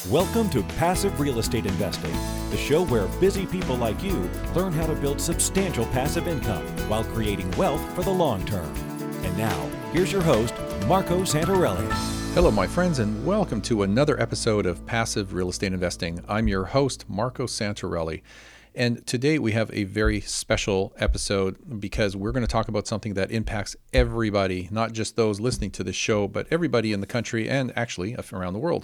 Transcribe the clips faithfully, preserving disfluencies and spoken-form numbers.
Welcome to Passive Real Estate Investing, the show where busy people like you learn how to build substantial passive income while creating wealth for the long term. And now, here's your host, Marco Santarelli. Hello, my friends, and welcome to another episode of Passive Real Estate Investing. I'm your host, Marco Santarelli. And today we have a very special episode because we're going to talk about something that impacts everybody, not just those listening to this show, but everybody in the country and actually around the world.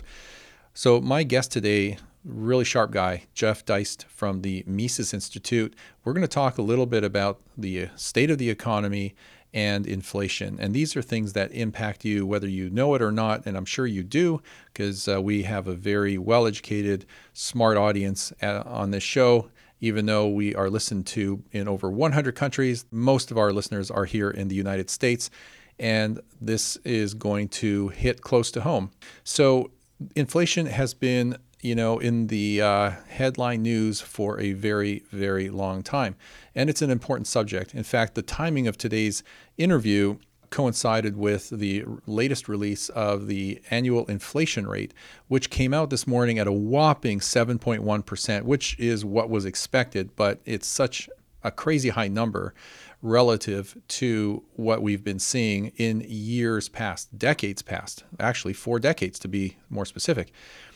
So my guest today, really sharp guy, Jeff Deist from the Mises Institute. We're going to talk a little bit about the state of the economy and inflation. And these are things that impact you whether you know it or not, and I'm sure you do because uh, we have a very well-educated, smart audience at, on this show. Even though we are listened to in over one hundred countries, most of our listeners are here in the United States, and this is going to hit close to home. So inflation has been, you know, in the uh, headline news for a very, very long time, and it's an important subject. In fact, the timing of today's interview coincided with the latest release of the annual inflation rate, which came out this morning at a whopping seven point one percent, which is what was expected, but it's such a crazy high number relative to what we've been seeing in years past, decades past, actually four decades to be more specific.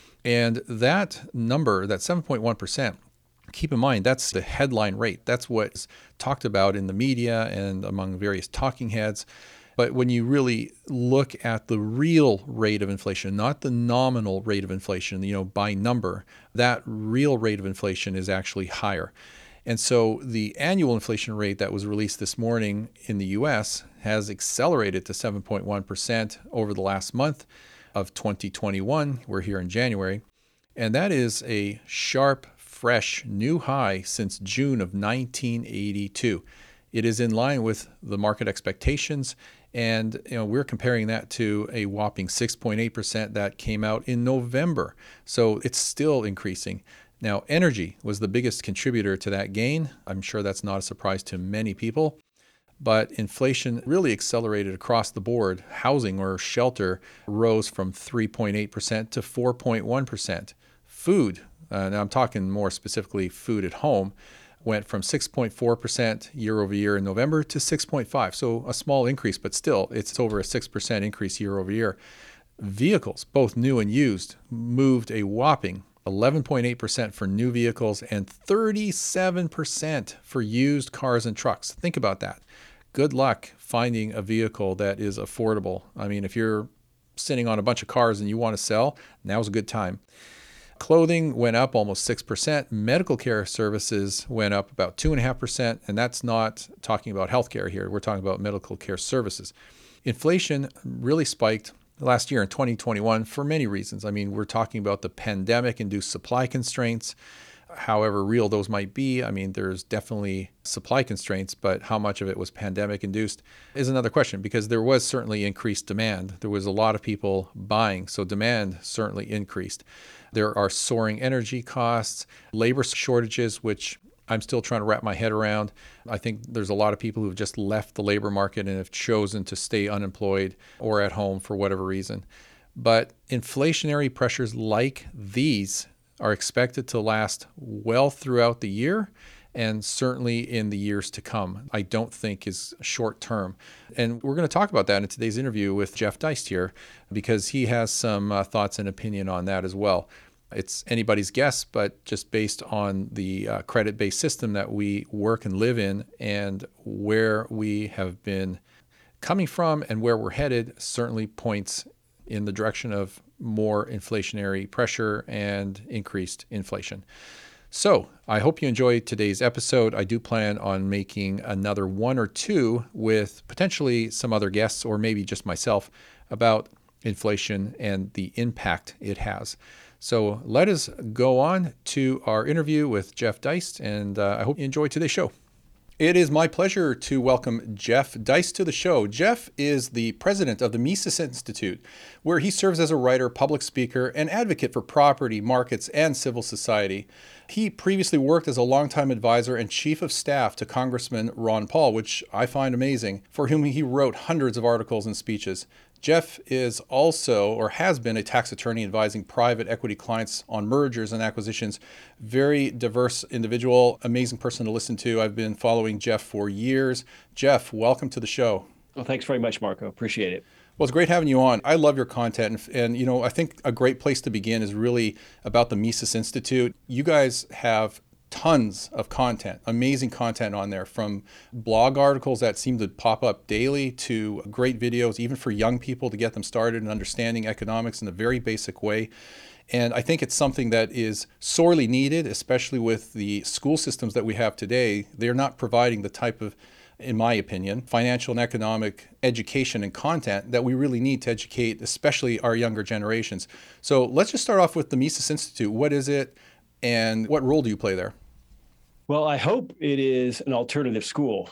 And that number, that seven point one percent, keep in mind, that's the headline rate. That's what's talked about in the media and among various talking heads. But when you really look at the real rate of inflation, not the nominal rate of inflation, you know, by number, that real rate of inflation is actually higher. And so the annual inflation rate that was released this morning in the U S has accelerated to seven point one percent over the last month of twenty twenty-one. We're here in January. And that is a sharp, fresh new high since June of nineteen eighty-two. It is in line with the market expectations. And you know, we're comparing that to a whopping six point eight percent that came out in November. So it's still increasing. Now, energy was the biggest contributor to that gain. I'm sure that's not a surprise to many people. But inflation really accelerated across the board. Housing or shelter rose from three point eight percent to four point one percent. Food, uh, now I'm talking more specifically food at home, went from six point four percent year over year in November to six point five. So a small increase, but still it's over a six percent increase year over year. Vehicles, both new and used, moved a whopping eleven point eight percent for new vehicles and thirty-seven percent for used cars and trucks. Think about that. Good luck finding a vehicle that is affordable. I mean, if you're sitting on a bunch of cars and you want to sell, now's a good time. Clothing went up almost six percent. Medical care services went up about two point five percent. And that's not talking about healthcare here. We're talking about medical care services. Inflation really spiked last year in twenty twenty-one for many reasons. I mean, we're talking about the pandemic-induced supply constraints, however real those might be. I mean, there's definitely supply constraints, but how much of it was pandemic-induced is another question because there was certainly increased demand. There was a lot of people buying, so demand certainly increased. There are soaring energy costs, labor shortages, which I'm still trying to wrap my head around. I think there's a lot of people who've just left the labor market and have chosen to stay unemployed or at home for whatever reason. But inflationary pressures like these are expected to last well throughout the year and certainly in the years to come. I don't think is short term. And we're going to talk about that in today's interview with Jeff Deist here because he has some uh, thoughts and opinion on that as well. It's anybody's guess, but just based on the uh, credit-based system that we work and live in and where we have been coming from and where we're headed certainly points in the direction of more inflationary pressure and increased inflation. So I hope you enjoyed today's episode. I do plan on making another one or two with potentially some other guests or maybe just myself about inflation and the impact it has. So let us go on to our interview with Jeff Deist, and uh, I hope you enjoy today's show. It is my pleasure to welcome Jeff Deist to the show. Jeff is the president of the Mises Institute, where he serves as a writer, public speaker, and advocate for property, markets, and civil society. He previously worked as a longtime advisor and chief of staff to Congressman Ron Paul, which I find amazing, for whom he wrote hundreds of articles and speeches. Jeff is also, or has been, a tax attorney advising private equity clients on mergers and acquisitions. Very diverse individual, amazing person to listen to. I've been following Jeff for years. Jeff, welcome to the show. Well, thanks very much, Marco. Appreciate it. Well, it's great having you on. I love your content. And, and, you know, I think a great place to begin is really about the Mises Institute. You guys have tons of content, amazing content on there, from blog articles that seem to pop up daily to great videos, even for young people to get them started in understanding economics in a very basic way. And I think it's something that is sorely needed, especially with the school systems that we have today. They're not providing the type of, in my opinion, financial and economic education and content that we really need to educate, especially our younger generations. So let's just start off with the Mises Institute. What is it, and what role do you play there? Well, I hope it is an alternative school.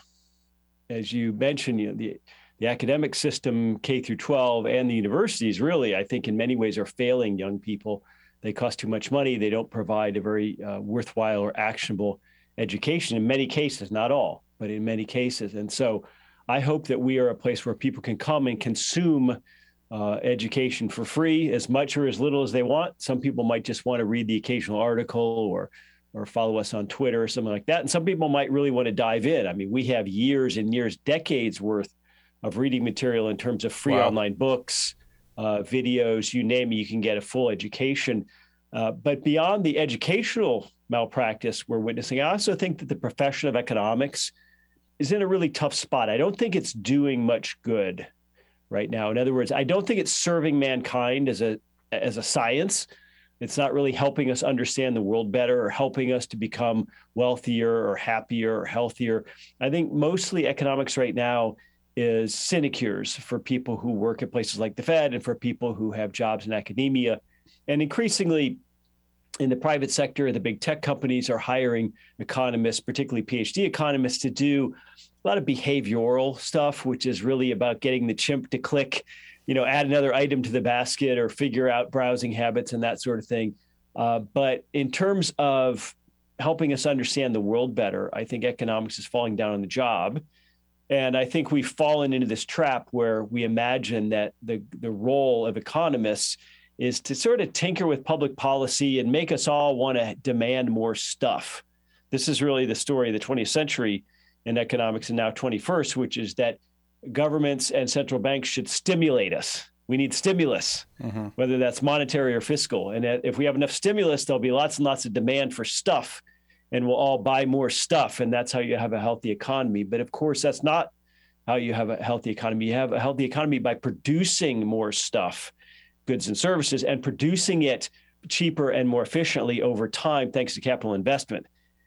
As you mentioned, you know, the, the academic system, K through twelve, and the universities really, I think in many ways are failing young people. They cost too much money. They don't provide a very uh, worthwhile or actionable education in many cases, not all, but in many cases. And so I hope that we are a place where people can come and consume uh, education for free, as much or as little as they want. Some people might just want to read the occasional article or or follow us on Twitter or something like that. And some people might really want to dive in. I mean, we have years and years, decades worth of reading material in terms of free Wow. online books, uh, videos, you name it, you can get a full education. Uh, but beyond the educational malpractice we're witnessing, I also think that the profession of economics is in a really tough spot. I don't think it's doing much good right now. In other words, I don't think it's serving mankind as a as a science. It's not really helping us understand the world better or helping us to become wealthier or happier or healthier. I think mostly economics right now is sinecures for people who work at places like the Fed and for people who have jobs in academia. And increasingly in the private sector, the big tech companies are hiring economists, particularly PhD economists, to do a lot of behavioral stuff, which is really about getting the chimp to click, you know, add another item to the basket or figure out browsing habits and that sort of thing. Uh, but in terms of helping us understand the world better, I think economics is falling down on the job. And I think we've fallen into this trap where we imagine that the, the role of economists is to sort of tinker with public policy and make us all want to demand more stuff. This is really the story of the twentieth century in economics and now twenty-first, which is that governments and central banks should stimulate us. We need stimulus, mm-hmm. whether that's monetary or fiscal. And if we have enough stimulus, there'll be lots and lots of demand for stuff, and we'll all buy more stuff. And that's how you have a healthy economy. But of course, that's not how you have a healthy economy. You have a healthy economy by producing more stuff, goods and services, and producing it cheaper and more efficiently over time, thanks to capital investment.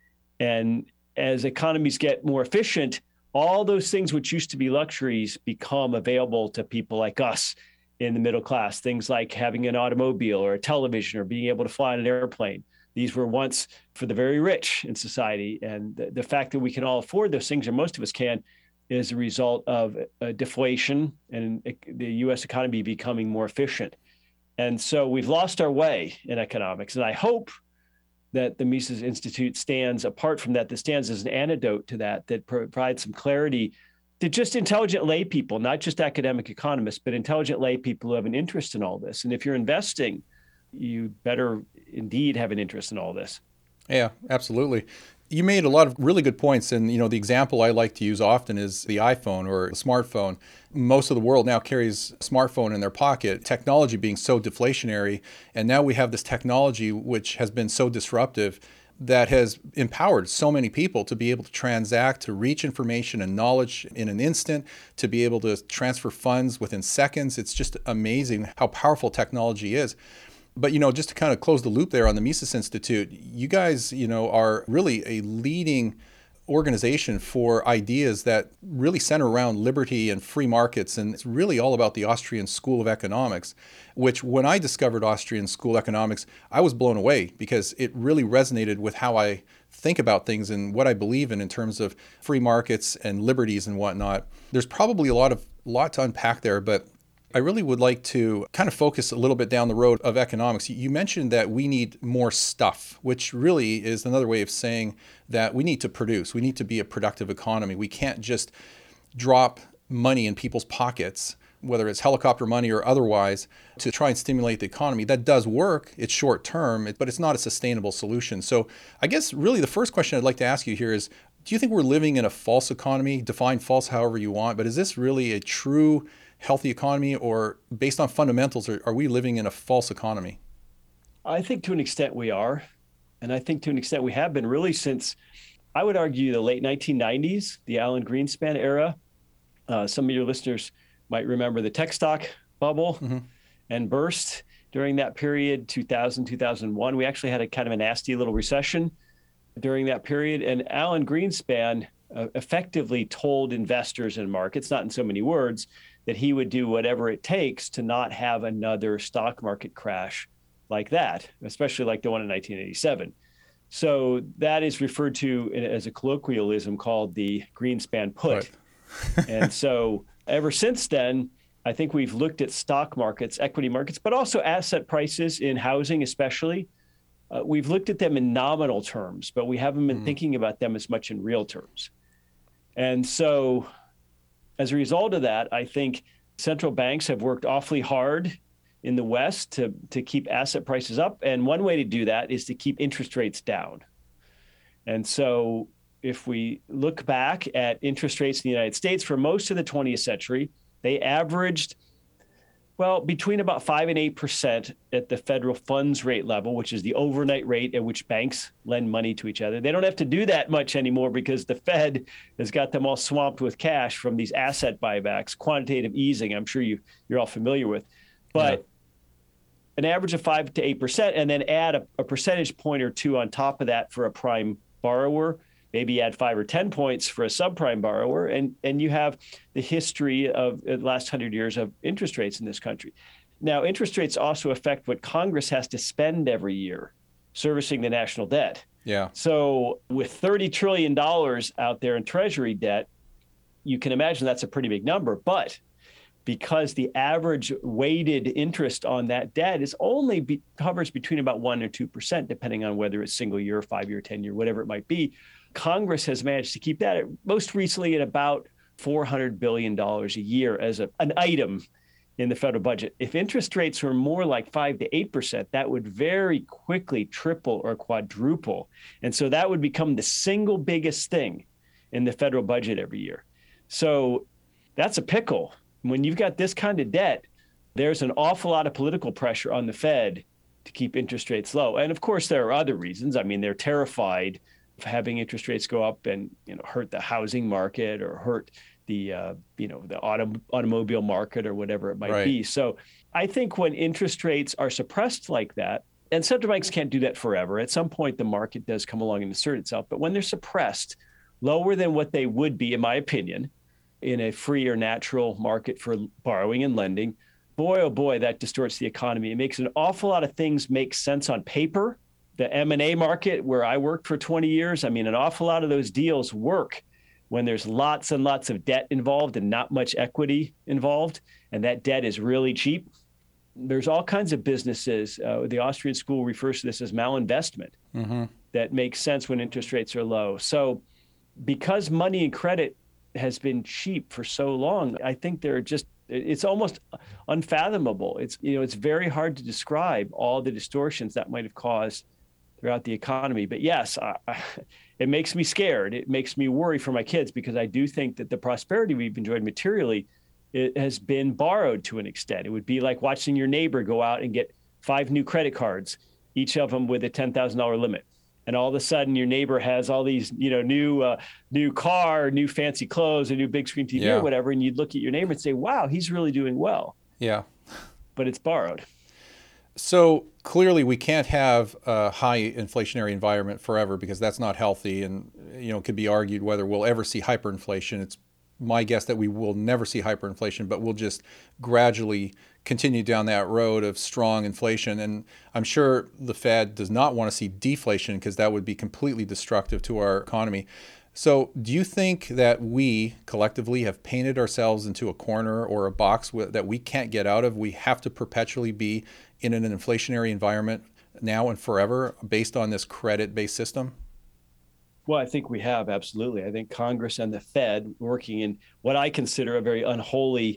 And as economies get more efficient, all those things which used to be luxuries become available to people like us in the middle class. Things like having an automobile or a television or being able to fly on an airplane. These were once for the very rich in society. And the, the fact that we can all afford those things, or most of us can, is a result of uh, deflation and the U S economy becoming more efficient. And so we've lost our way in economics. And I hope that the Mises Institute stands apart from that, that stands as an antidote to that, that provides some clarity to just intelligent lay people, not just academic economists, but intelligent lay people who have an interest in all this. And if you're investing, you better indeed have an interest in all this. Yeah, absolutely. You made a lot of really good points. And, you know, the example I like to use often is the iPhone or the smartphone. Most of the world now carries a smartphone in their pocket, technology being so deflationary. And now we have this technology which has been so disruptive that has empowered so many people to be able to transact, to reach information and knowledge in an instant, to be able to transfer funds within seconds. It's just amazing how powerful technology is. But, you know, just to kind of close the loop there on the Mises Institute, you guys, you know, are really a leading organization for ideas that really center around liberty and free markets. And it's really all about the Austrian School of Economics, which when I discovered Austrian School Economics, I was blown away because it really resonated with how I think about things and what I believe in in terms of free markets and liberties and whatnot. There's probably a lot of lot to unpack there, but I really would like to kind of focus a little bit down the road of economics. You mentioned that we need more stuff, which really is another way of saying that we need to produce. We need to be a productive economy. We can't just drop money in people's pockets whether it's helicopter money or otherwise, to try and stimulate the economy. That does work. It's short term, but it's not a sustainable solution. So I guess really the first question I'd like to ask you here is, do you think we're living in a false economy? Define false however you want, but is this really a true healthy economy, or based on fundamentals, are, are we living in a false economy? I think to an extent we are. And I think to an extent we have been really since, I would argue, the late nineteen nineties, the Alan Greenspan era. Uh, some of your listeners might remember the tech stock bubble mm-hmm. and burst during that period, two thousand, two thousand one. We actually had a kind of a nasty little recession during that period. And Alan Greenspan uh, effectively told investors and markets, not in so many words, that he would do whatever it takes to not have another stock market crash like that, especially like the one in nineteen eighty-seven. So that is referred to as a colloquialism called the Greenspan put. Right. And so ever since then, I think we've looked at stock markets, equity markets, but also asset prices in housing especially. Uh, we've looked at them in nominal terms, but we haven't been mm. thinking about them as much in real terms. And so as a result of that, I think central banks have worked awfully hard in the West to, to keep asset prices up. And one way to do that is to keep interest rates down. And so if we look back at interest rates in the United States for most of the twentieth century, they averaged, well, between about five and eight percent at the federal funds rate level, which is the overnight rate at which banks lend money to each other. They don't have to do that much anymore because the Fed has got them all swamped with cash from these asset buybacks, quantitative easing, I'm sure you, you're all familiar with. But yeah. An average of five to eight percent, and then add a, a percentage point or two on top of that for a prime borrower. Maybe add five or ten points for a subprime borrower, and, and you have the history of the last hundred years of interest rates in this country. Now, interest rates also affect what Congress has to spend every year servicing the national debt. Yeah. So with thirty trillion dollars out there in Treasury debt, you can imagine that's a pretty big number. But because the average weighted interest on that debt is only be, hovers between about one or two percent, depending on whether it's single year, five year, ten year, whatever it might be, Congress has managed to keep that at, most recently at about four hundred billion dollars a year as a, an item in the federal budget. If interest rates were more like five to eight percent, that would very quickly triple or quadruple. And so that would become the single biggest thing in the federal budget every year. So that's a pickle. When you've got this kind of debt, there's an awful lot of political pressure on the Fed to keep interest rates low. And of course, there are other reasons. I mean, they're terrified of having interest rates go up and, you know, hurt the housing market or hurt the, uh, you know, the auto, automobile market or whatever it might right. be. So I think when interest rates are suppressed like that, and central banks can't do that forever. At some point, the market does come along and assert itself. But when they're suppressed lower than what they would be, in my opinion, in a free or natural market for borrowing and lending, boy, oh boy, that distorts the economy. It makes an awful lot of things make sense on paper. The M and A market, where I worked for twenty years, I mean, an awful lot of those deals work when there's lots and lots of debt involved and not much equity involved, and that debt is really cheap. There's all kinds of businesses. Uh, the Austrian school refers to this as malinvestment mm-hmm. that makes sense when interest rates are low. So because money and credit has been cheap for so long, I think they're just, it's almost unfathomable. It's, you know, it's very hard to describe all the distortions that might have caused throughout the economy. But yes, I, I, it makes me scared. It makes me worry for my kids, because I do think that the prosperity we've enjoyed materially, it has been borrowed to an extent. It would be like watching your neighbor go out and get five new credit cards, each of them with a ten thousand dollars limit. And all of a sudden, your neighbor has all these, you know, new, uh, new car, new fancy clothes, a new big screen T V yeah. or whatever. And you'd look at your neighbor and say, "Wow, he's really doing well." Yeah, but it's borrowed. So clearly, we can't have a high inflationary environment forever, because that's not healthy. And you know, it could be argued whether we'll ever see hyperinflation. It's my guess that we will never see hyperinflation, but we'll just gradually continue down that road of strong inflation. And I'm sure the Fed does not want to see deflation, because that would be completely destructive to our economy. So do you think that we collectively have painted ourselves into a corner or a box that we can't get out of? We have to perpetually be in an inflationary environment now and forever based on this credit-based system? Well, I think we have, absolutely. I think Congress and the Fed, working in what I consider a very unholy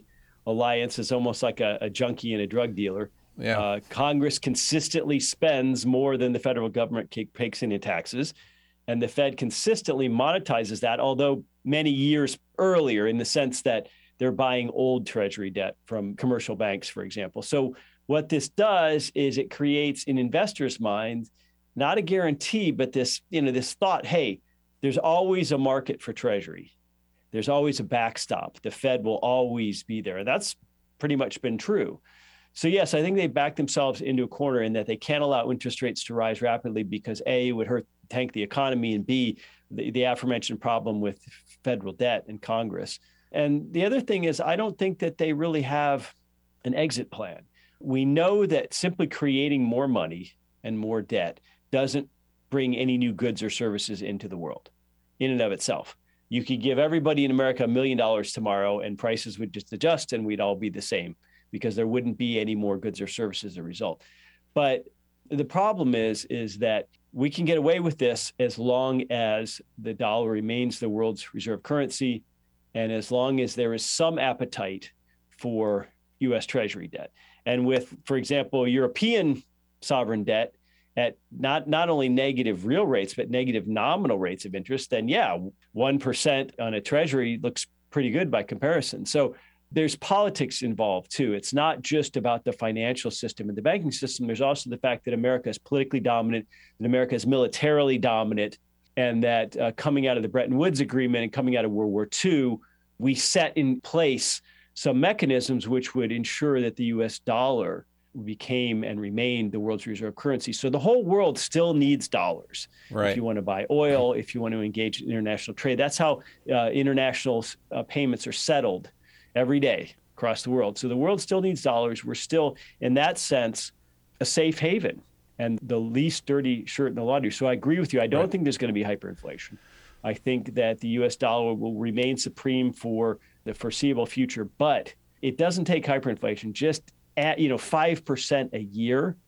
alliance is almost like a, a junkie and a drug dealer. Yeah. Uh, Congress consistently spends more than the federal government takes in in taxes, and the Fed consistently monetizes that, although many years earlier, in the sense that they're buying old treasury debt from commercial banks, for example. So what this does is it creates in investors' minds not a guarantee, but this, you know, this thought, hey, there's always a market for treasury. There's always a backstop. The Fed will always be there. And that's pretty much been true. So yes, I think they backed themselves into a corner in that they can't allow interest rates to rise rapidly because A, it would hurt, tank the economy, and B, the, the aforementioned problem with federal debt in Congress. And the other thing is, I don't think that they really have an exit plan. We know that simply creating more money and more debt doesn't bring any new goods or services into the world in and of itself. You could give everybody in America a million dollars tomorrow and prices would just adjust and we'd all be the same because there wouldn't be any more goods or services as a result. But the problem is, is that we can get away with this as long as the dollar remains the world's reserve currency and as long as there is some appetite for U S Treasury debt. And with, for example, European sovereign debt at not, not only negative real rates, but negative nominal rates of interest, then yeah, one percent on a treasury looks pretty good by comparison. So there's politics involved too. It's not just about the financial system and the banking system. There's also the fact that America is politically dominant, that America is militarily dominant, and that uh, coming out of the Bretton Woods Agreement and coming out of World War Two, we set in place some mechanisms which would ensure that the U S dollar became and remained the world's reserve currency. So the whole world still needs dollars. Right. If you want to buy oil, if you want to engage in international trade, that's how uh, international uh, payments are settled every day across the world. So the world still needs dollars. We're still, in that sense, a safe haven and the least dirty shirt in the laundry. So I agree with you. I don't Right. think there's going to be hyperinflation. I think that the U S dollar will remain supreme for the foreseeable future, but it doesn't take hyperinflation. Just at, you know, five percent a year.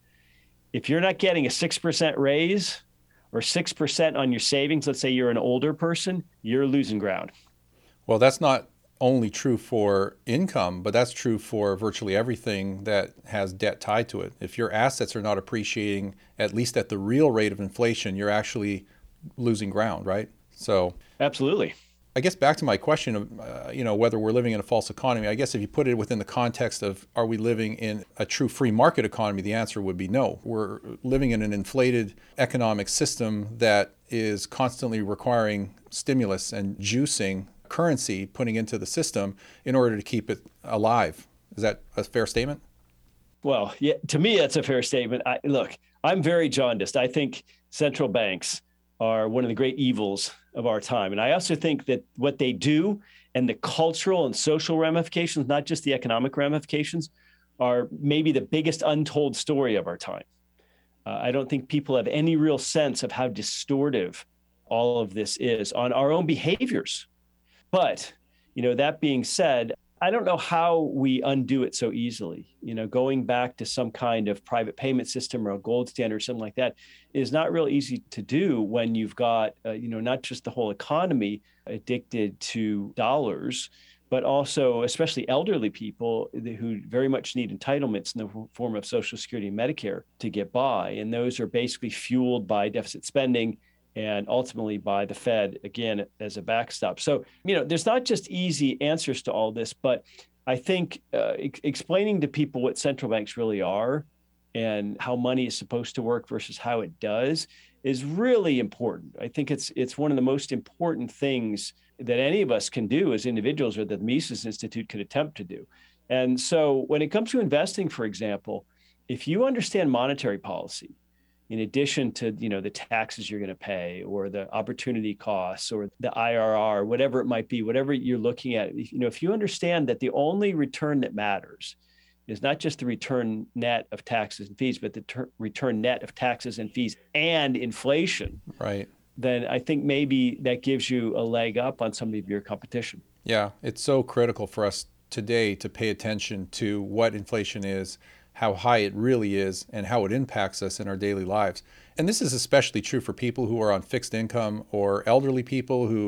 If you're not getting a six percent raise or six percent on your savings, let's say you're an older person, you're losing ground. Well, that's not only true for income, but that's true for virtually everything that has debt tied to it. If your assets are not appreciating, at least at the real rate of inflation, you're actually losing ground, right? So absolutely. I guess back to my question of, uh, you know, whether we're living in a false economy, I guess if you put it within the context of, are we living in a true free market economy, the answer would be no. We're living in an inflated economic system that is constantly requiring stimulus and juicing currency, putting into the system in order to keep it alive. Is that a fair statement? Well, yeah, to me, that's a fair statement. I, look, I'm very jaundiced. I think central banks are one of the great evils of our time. And I also think that what they do and the cultural and social ramifications, not just the economic ramifications, are maybe the biggest untold story of our time. Uh, I don't think people have any real sense of how distortive all of this is on our own behaviors. But, you know, that being said, I don't know how we undo it so easily. You know, going back to some kind of private payment system or a gold standard or something like that is not real easy to do when you've got, uh, you know, not just the whole economy addicted to dollars, but also especially elderly people who very much need entitlements in the form of Social Security and Medicare to get by. And those are basically fueled by deficit spending and ultimately by the Fed, again, as a backstop. So, you know, there's not just easy answers to all this, but I think uh, ex- explaining to people what central banks really are and how money is supposed to work versus how it does is really important. I think it's it's one of the most important things that any of us can do as individuals or that the Mises Institute could attempt to do. And so when it comes to investing, for example, if you understand monetary policy, in addition to, you know, the taxes you're going to pay or the opportunity costs or the I R R, whatever it might be, whatever you're looking at, you know, if you understand that the only return that matters is not just the return net of taxes and fees, but the ter- return net of taxes and fees and inflation, right? Then I think maybe that gives you a leg up on some of your competition. Yeah, it's so critical for us today to pay attention to what inflation is, how high it really is, and how it impacts us in our daily lives. And this is especially true for people who are on fixed income or elderly people who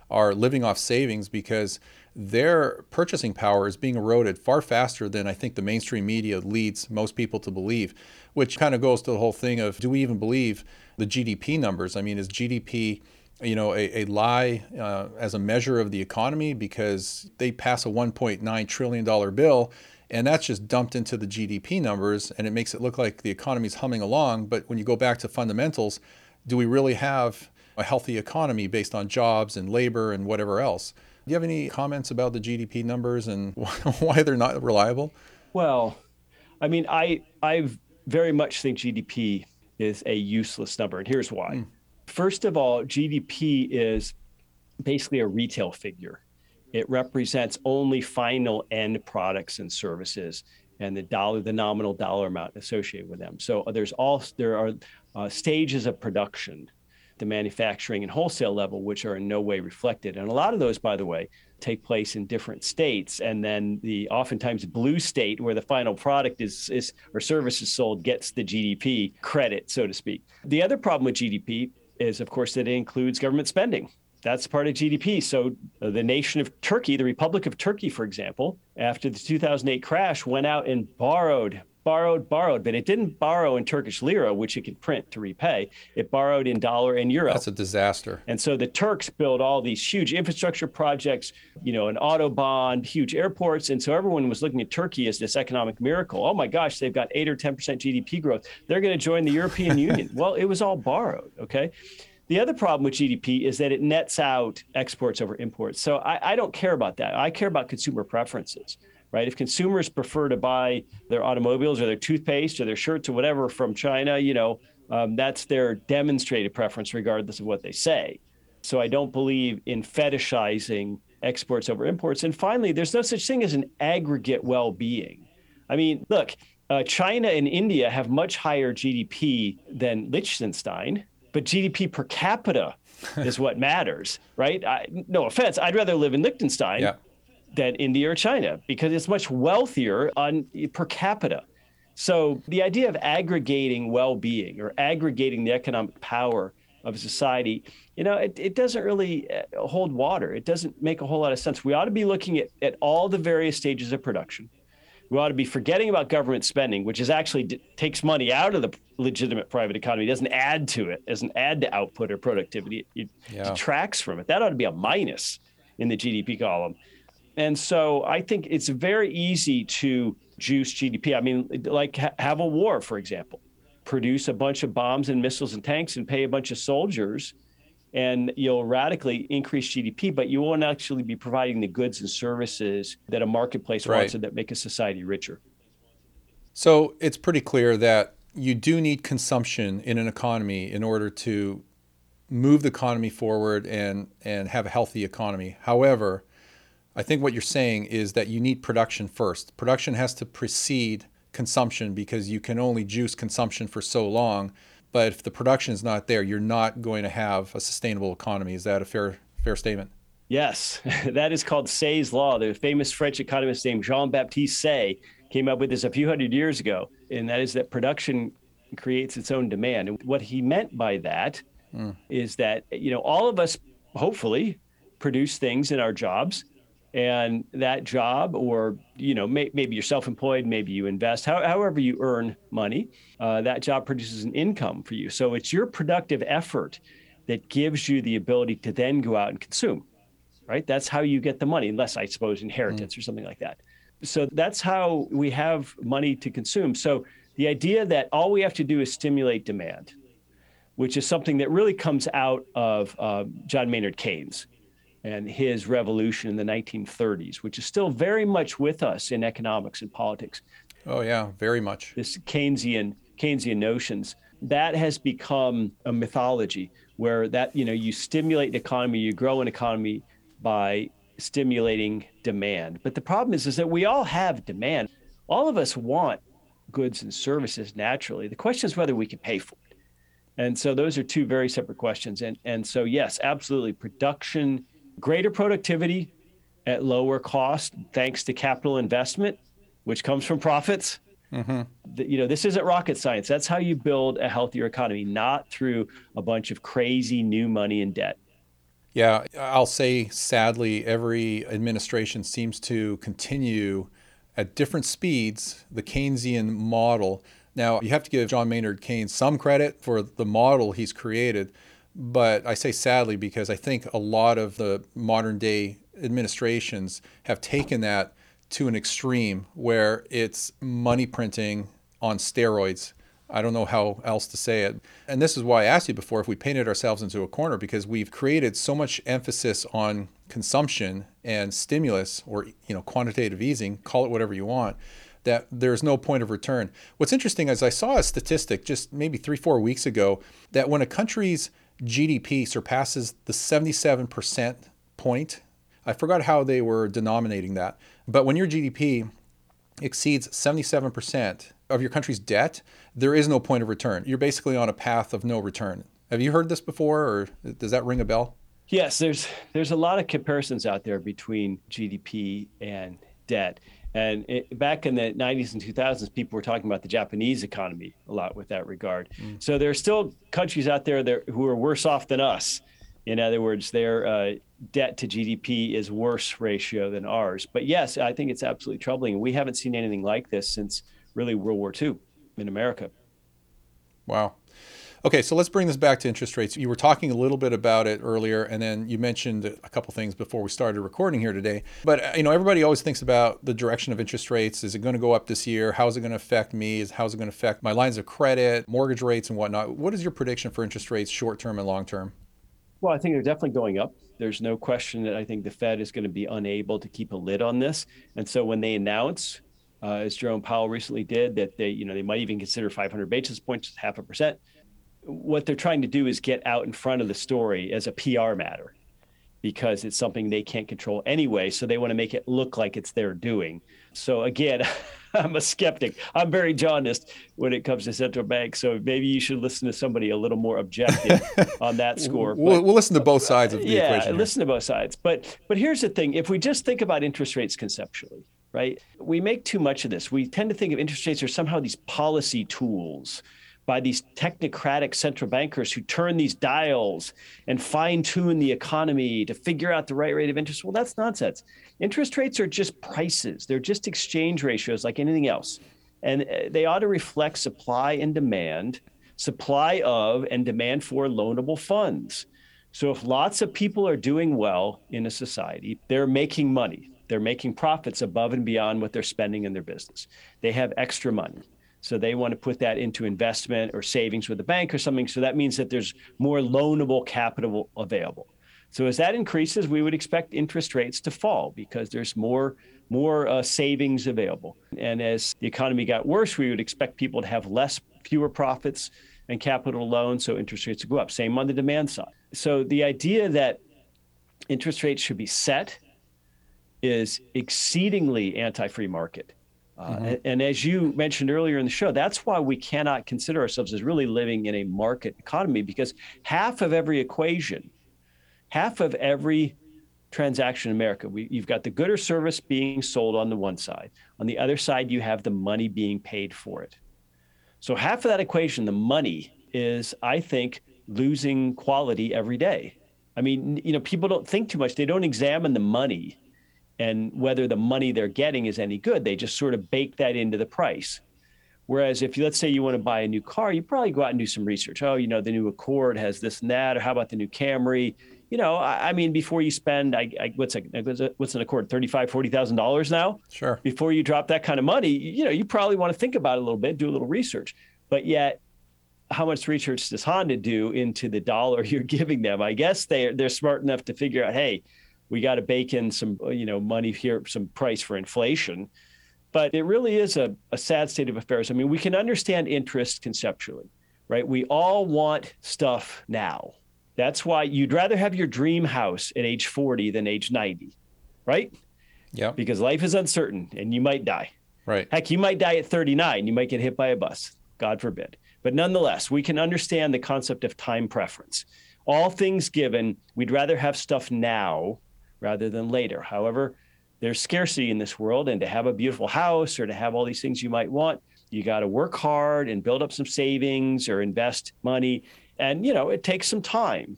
are living off savings because their purchasing power is being eroded far faster than I think the mainstream media leads most people to believe, which kind of goes to the whole thing of, do we even believe the G D P numbers? I mean, is G D P, you know, a, a lie uh, as a measure of the economy? Because they pass a one point nine trillion dollars bill, and that's just dumped into the G D P numbers, and it makes it look like the economy is humming along. But when you go back to fundamentals, do we really have a healthy economy based on jobs and labor and whatever else? Do you have any comments about the G D P numbers and why they're not reliable? Well, I mean, I I very much think G D P is a useless number, and here's why. Mm. First of all, G D P is basically a retail figure. It represents only final end products and services and the dollar, the nominal dollar amount associated with them. So there's all there are uh, stages of production, the manufacturing and wholesale level, which are in no way reflected. And a lot of those, by the way, take place in different states. And then the oftentimes blue state where the final product is, is or service is sold gets the G D P credit, so to speak. The other problem with G D P is, of course, that it includes government spending. That's part of G D P. So uh, the nation of Turkey, the Republic of Turkey, for example, after the two thousand eight crash, went out and borrowed borrowed, borrowed, but it didn't borrow in Turkish lira, which it could print to repay. It borrowed in dollar and euro. That's a disaster. And so the Turks built all these huge infrastructure projects, you know, an autobahn, huge airports. And so everyone was looking at Turkey as this economic miracle. Oh my gosh, they've got eight or ten percent G D P growth. They're going to join the European Union. Well, it was all borrowed, okay? The other problem with G D P is that it nets out exports over imports. So I, I don't care about that. I care about consumer preferences. Right? If consumers prefer to buy their automobiles or their toothpaste or their shirts or whatever from China, you know, um, that's their demonstrated preference regardless of what they say. So I don't believe in fetishizing exports over imports. And finally, there's no such thing as an aggregate well-being. I mean, look, uh, China and India have much higher G D P than Liechtenstein, but G D P per capita is what matters, right? I, no offense, I'd rather live in Liechtenstein. Yeah. than India or China, because it's much wealthier on per capita. So the idea of aggregating well-being or aggregating the economic power of a society, you know, it, it doesn't really hold water. It doesn't make a whole lot of sense. We ought to be looking at, at all the various stages of production. We ought to be forgetting about government spending, which is actually d- takes money out of the legitimate private economy. It doesn't add to it, doesn't add to output or productivity. It, it yeah. detracts from it. That ought to be a minus in the G D P column. And so I think it's very easy to juice G D P. I mean, like ha- have a war, for example, produce a bunch of bombs and missiles and tanks and pay a bunch of soldiers, and you'll radically increase G D P, but you won't actually be providing the goods and services that a marketplace right. wants and that make a society richer. So it's pretty clear that you do need consumption in an economy in order to move the economy forward and, and have a healthy economy. However, I think what you're saying is that you need production first. Production has to precede consumption because you can only juice consumption for so long. But if the production is not there, you're not going to have a sustainable economy. Is that a fair fair statement? Yes, that is called Say's law. The famous French economist named Jean-Baptiste Say came up with this a few hundred years ago, and that is that production creates its own demand. And what he meant by that mm. is that, you know, all of us hopefully produce things in our jobs. And that job, or, you know, may, maybe you're self-employed, maybe you invest, how, however you earn money, uh, that job produces an income for you. So it's your productive effort that gives you the ability to then go out and consume, right? That's how you get the money, unless I suppose inheritance mm. or something like that. So that's how we have money to consume. So the idea that all we have to do is stimulate demand, which is something that really comes out of uh, John Maynard Keynes and his revolution in the nineteen thirties, which is still very much with us in economics and politics. Oh yeah, very much. This Keynesian Keynesian notions, that has become a mythology where that, you know, you stimulate an economy, you grow an economy by stimulating demand. But the problem is, is that we all have demand. All of us want goods and services naturally. The question is whether we can pay for it. And so those are two very separate questions. And, and so, yes, absolutely. Production, greater productivity at lower cost, thanks to capital investment, which comes from profits. Mm-hmm. The, you know, this isn't rocket science. That's how you build a healthier economy, not through a bunch of crazy new money and debt. Yeah, I'll say sadly, every administration seems to continue at different speeds the Keynesian model. Now, you have to give John Maynard Keynes some credit for the model he's created, but I say sadly because I think a lot of the modern day administrations have taken that to an extreme where it's money printing on steroids. I don't know how else to say it. And this is why I asked you before if we painted ourselves into a corner, because we've created so much emphasis on consumption and stimulus, or you know, quantitative easing, call it whatever you want, that there's no point of return. What's interesting is I saw a statistic just maybe three, four weeks ago that when a country's G D P surpasses the seventy-seven percent point, I forgot how they were denominating that, but when your G D P exceeds seventy-seven percent of your country's debt, there is no point of return. You're basically on a path of no return. Have you heard this before, or does that ring a bell? Yes, there's there's a lot of comparisons out there between G D P and debt. And it, back in the nineties and two thousands, people were talking about the Japanese economy a lot with that regard. Mm. So there are still countries out there that, who are worse off than us. In other words, their uh, debt to G D P is worse ratio than ours. But yes, I think it's absolutely troubling. We haven't seen anything like this since really World War Two in America. Wow. Okay, so let's bring this back to interest rates. You were talking a little bit about it earlier, and then you mentioned a couple things before we started recording here today. But you know, everybody always thinks about the direction of interest rates. Is it going to go up this year? How is it going to affect me? How is it going to affect my lines of credit, mortgage rates, and whatnot? What is your prediction for interest rates, short term and long term? Well, I think they're definitely going up. There's no question that I think the Fed is going to be unable to keep a lid on this. And so when they announce, uh, as Jerome Powell recently did, that they, you know, they might even consider five hundred basis points, half a percent. What they're trying to do is get out in front of the story as a P R matter, because it's something they can't control anyway. So they want to make it look like it's their doing. So again, I'm a skeptic. I'm very jaundiced when it comes to central banks. So maybe you should listen to somebody a little more objective on that score. We'll, but, we'll listen to both sides of the yeah, equation. Yeah, listen to both sides. But but here's the thing. If we just think about interest rates conceptually, right, we make too much of this. We tend to think of interest rates as somehow these policy tools by these technocratic central bankers who turn these dials and fine tune the economy to figure out the right rate of interest. Well, that's nonsense. Interest rates are just prices. They're just exchange ratios like anything else. And they ought to reflect supply and demand, supply of and demand for loanable funds. So if lots of people are doing well in a society, they're making money. They're making profits above and beyond what they're spending in their business. They have extra money. So they want to put that into investment or savings with the bank or something. So that means that there's more loanable capital available. So as that increases, we would expect interest rates to fall because there's more, more uh, savings available. And as the economy got worse, we would expect people to have less, fewer profits and capital loans. So interest rates would go up. Same on the demand side. So the idea that interest rates should be set is exceedingly anti-free market. Uh, mm-hmm. and, and as you mentioned earlier in the show, that's why we cannot consider ourselves as really living in a market economy, because half of every equation, half of every transaction in America, we, you've got the good or service being sold on the one side. On the other side, you have the money being paid for it. So half of that equation, the money, is, I think, losing quality every day. I mean, you know, people don't think too much. They don't examine the money and whether the money they're getting is any good. They just sort of bake that into the price. Whereas if you, let's say you want to buy a new car, you probably go out and do some research. Oh, you know, the new Accord has this and that, or how about the new Camry? You know, I, I mean, before you spend, I, I, what's a, what's an Accord, thirty-five thousand dollars, forty thousand dollars now? Sure. Before you drop that kind of money, you know, you probably want to think about it a little bit, do a little research. But yet, how much research does Honda do into the dollar you're giving them? I guess they're, they're smart enough to figure out, hey, we got to bake in some, you know, money here, some price for inflation. But it really is a, a sad state of affairs. I mean, we can understand interest conceptually, right? We all want stuff now. That's why you'd rather have your dream house at age forty than age ninety, right? Yeah. Because life is uncertain and you might die. Right. Heck, you might die at thirty-nine. You might get hit by a bus, God forbid. But nonetheless, we can understand the concept of time preference. All things given, we'd rather have stuff now rather than later. However, there's scarcity in this world, and to have a beautiful house or to have all these things you might want, you got to work hard and build up some savings or invest money. And, you know, it takes some time.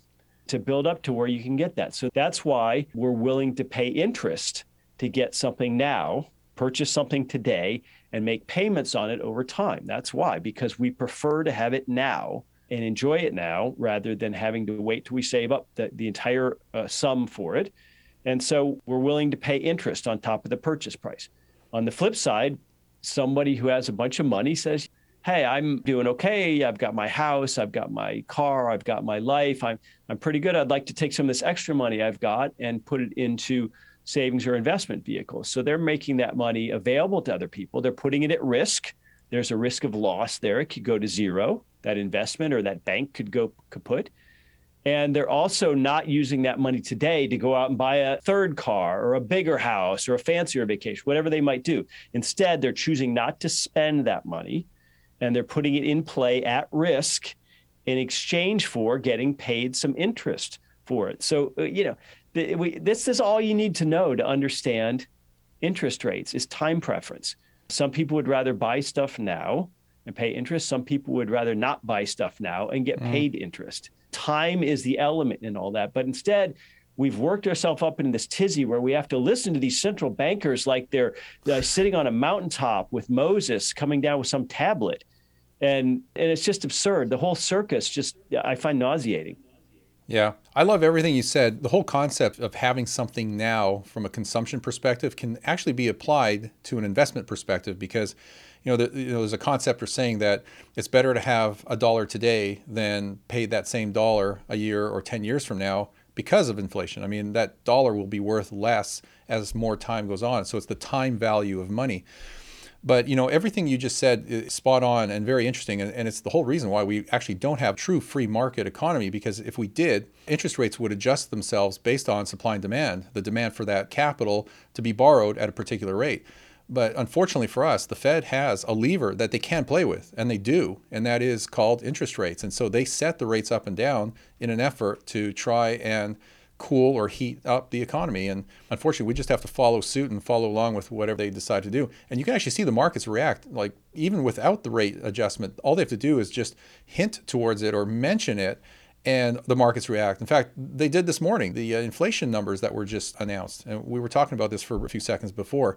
to build up to where you can get that. So that's why we're willing to pay interest to get something now, purchase something today, and make payments on it over time. That's why, because we prefer to have it now and enjoy it now rather than having to wait till we save up the, the entire uh, sum for it. And so we're willing to pay interest on top of the purchase price. On the flip side, somebody who has a bunch of money says, hey, I'm doing okay. I've got my house, I've got my car, I've got my life. I'm I'm pretty good. I'd like to take some of this extra money I've got and put it into savings or investment vehicles. So they're making that money available to other people. They're putting it at risk. There's a risk of loss there. It could go to zero. That investment or that bank could go kaput. And they're also not using that money today to go out and buy a third car or a bigger house or a fancier vacation, whatever they might do. Instead, they're choosing not to spend that money, and they're putting it in play at risk in exchange for getting paid some interest for it. So, you know, the, we, this is all you need to know to understand interest rates is time preference. Some people would rather buy stuff now and pay interest. Some people would rather not buy stuff now and get mm. paid interest. Time is the element in all that. But instead, we've worked ourselves up into this tizzy where we have to listen to these central bankers like they're, they're sitting on a mountaintop with Moses coming down with some tablet. And and it's just absurd. The whole circus just, I find nauseating. Yeah, I love everything you said. The whole concept of having something now from a consumption perspective can actually be applied to an investment perspective because, you know, the, you know, there's a concept of saying that it's better to have a dollar today than pay that same dollar a year or ten years from now because of inflation. I mean, that dollar will be worth less as more time goes on. So it's the time value of money. But, you know, everything you just said is spot on and very interesting. And, and it's the whole reason why we actually don't have true free market economy, because if we did, interest rates would adjust themselves based on supply and demand, the demand for that capital to be borrowed at a particular rate. But unfortunately for us, the Fed has a lever that they can play with, and they do, and that is called interest rates. And so they set the rates up and down in an effort to try and cool or heat up the economy. And unfortunately, we just have to follow suit and follow along with whatever they decide to do. And you can actually see the markets react, like even without the rate adjustment, all they have to do is just hint towards it or mention it, and the markets react. In fact, they did this morning, the uh, inflation numbers that were just announced. And we were talking about this for a few seconds before.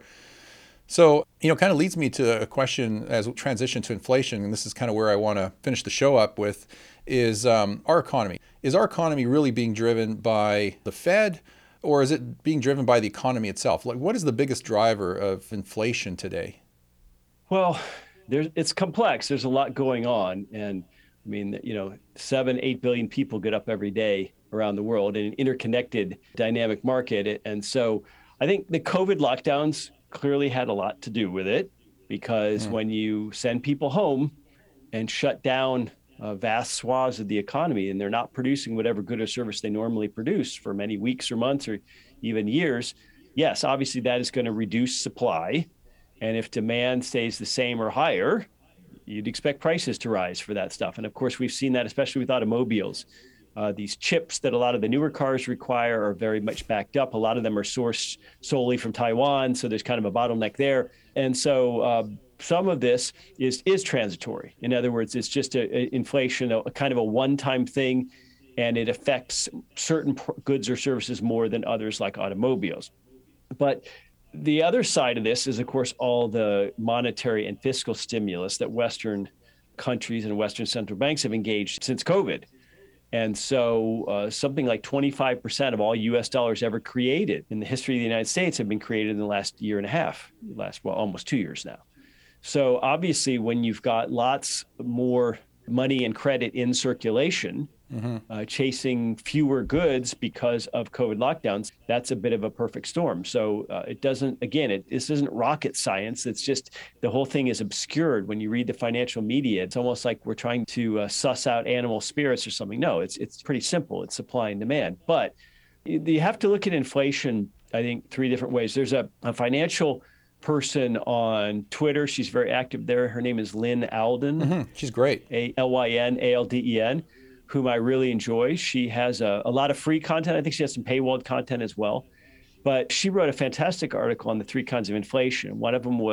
So, you know, kind of leads me to a question as we transition to inflation, and this is kind of where I want to finish the show up with, is um, our economy. Is our economy really being driven by the Fed, or is it being driven by the economy itself? Like, what is the biggest driver of inflation today? Well, there's, it's complex. There's a lot going on. And I mean, you know, seven, eight billion people get up every day around the world in an interconnected dynamic market. And so I think the COVID lockdowns clearly had a lot to do with it, because mm. when you send people home and shut down uh, vast swaths of the economy, and they're not producing whatever good or service they normally produce for many weeks or months or even years, yes, obviously that is going to reduce supply. And if demand stays the same or higher, you'd expect prices to rise for that stuff. And of course, we've seen that, especially with automobiles. Uh, these chips that a lot of the newer cars require are very much backed up. A lot of them are sourced solely from Taiwan, so there's kind of a bottleneck there. And so uh, some of this is is transitory. In other words, it's just a, a inflation, a, a kind of a one-time thing, and it affects certain pr- goods or services more than others, like automobiles. But the other side of this is, of course, all the monetary and fiscal stimulus that Western countries and Western central banks have engaged since COVID. And so uh, something like twenty-five percent of all U S dollars ever created in the history of the United States have been created in the last year and a half, last, well, almost two years now. So obviously, when you've got lots more money and credit in circulation, mm-hmm. uh, chasing fewer goods because of COVID lockdowns, that's a bit of a perfect storm. So uh, it doesn't, again, it, this isn't rocket science. It's just the whole thing is obscured when you read the financial media. It's almost like we're trying to uh, suss out animal spirits or something. No, it's it's pretty simple. It's supply and demand. But you, you have to look at inflation, I think, three different ways. There's a, a financial person on Twitter. She's very active there. Her name is Lynn Alden. Mm-hmm. She's great. A L Y N A L D E N, whom I really enjoy. She has a, a lot of free content. I think she has some paywalled content as well. But she wrote a fantastic article on the three kinds of inflation. One of them was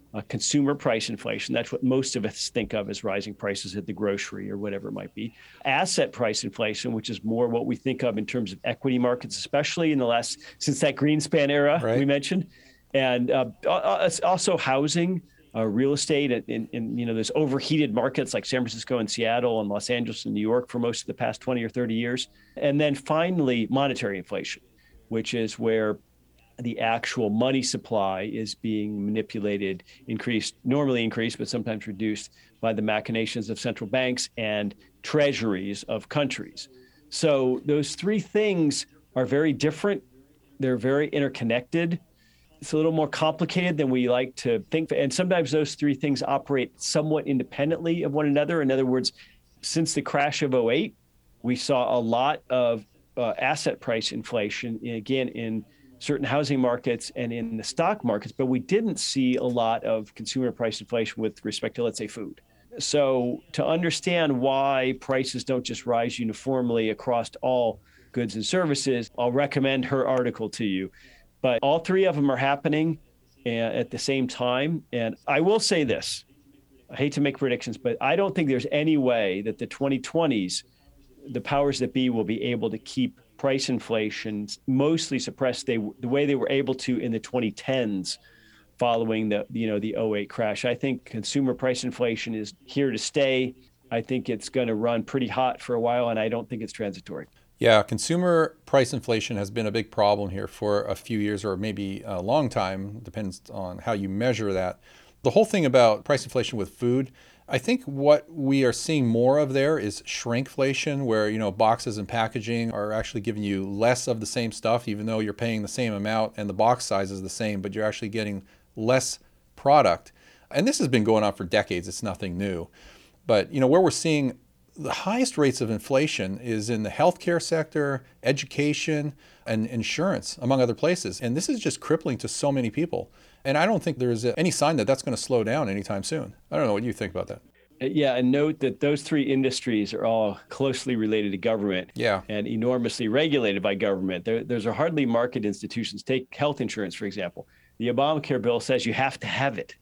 uh, consumer price inflation. That's what most of us think of as rising prices at the grocery or whatever it might be. Asset price inflation, which is more what we think of in terms of equity markets, especially in the last, since that Greenspan era right. we mentioned. And uh, also housing, uh, real estate, in, in you know those overheated markets like San Francisco and Seattle and Los Angeles and New York for most of the past twenty or thirty years. And then finally, monetary inflation, which is where the actual money supply is being manipulated, increased, normally increased, but sometimes reduced by the machinations of central banks and treasuries of countries. So those three things are very different. They're very interconnected. It's a little more complicated than we like to think. And sometimes those three things operate somewhat independently of one another. In other words, since the crash of oh eight, we saw a lot of uh, asset price inflation, again, in certain housing markets and in the stock markets, but we didn't see a lot of consumer price inflation with respect to, let's say, food. So to understand why prices don't just rise uniformly across all goods and services, I'll recommend her article to you. But all three of them are happening at the same time. And I will say this, I hate to make predictions, but I don't think there's any way that the twenty twenties, the powers that be will be able to keep price inflation mostly suppressed they, the way they were able to in the twenty tens following the, you know, the oh eight crash. I think consumer price inflation is here to stay. I think it's going to run pretty hot for a while, and I don't think it's transitory. Yeah, consumer price inflation has been a big problem here for a few years or maybe a long time, depends on how you measure that. The whole thing about price inflation with food, I think what we are seeing more of there is shrinkflation, where, you know, boxes and packaging are actually giving you less of the same stuff, even though you're paying the same amount and the box size is the same, but you're actually getting less product. And this has been going on for decades. It's nothing new. But, you know, where we're seeing the highest rates of inflation is in the healthcare sector, education, and insurance, among other places. And this is just crippling to so many people. And I don't think there's any sign that that's going to slow down anytime soon. I don't know what you think about that. Yeah, and note that those three industries are all closely related to government, yeah, and enormously regulated by government. There, those are hardly market institutions. Take health insurance, for example. The Obamacare bill says you have to have it.